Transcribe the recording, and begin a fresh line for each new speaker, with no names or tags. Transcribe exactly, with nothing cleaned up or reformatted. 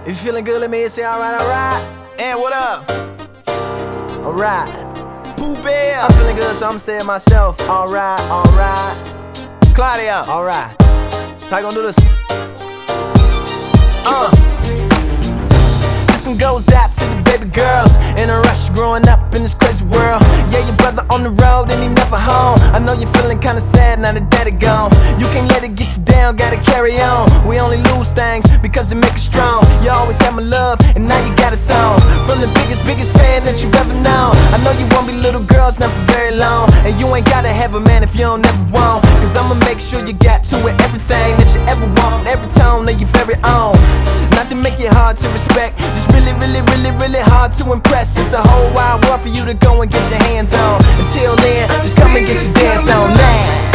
If you feeling good, let me hear you say alright, alright.
And what up?
Alright.
Pooh Bear.
I'm feeling good, so I'm saying myself, alright, alright.
Claudia.
Alright. How you gonna do this? Uh. This one goes out to the baby girls in a rush growing up in this crazy world. Yeah, your brother on the road and he never home. I know you're feeling kinda sad now that daddy gone. You can't let it get you down, gotta carry on. We only lose things because it make us strong. You always had my love and now you got a song from the biggest, biggest fan that you've ever known. I know you won't be little girls not for very long, and you ain't gotta have a man if you don't ever want. Cause I'ma make sure you got to it, everything that you ever want, every tone of your very own. Not to make it hard to respect, just really, really, really, really hard to impress. It's a whole wide world for you to go and get your hands on. Until then, just come and get your dance on now.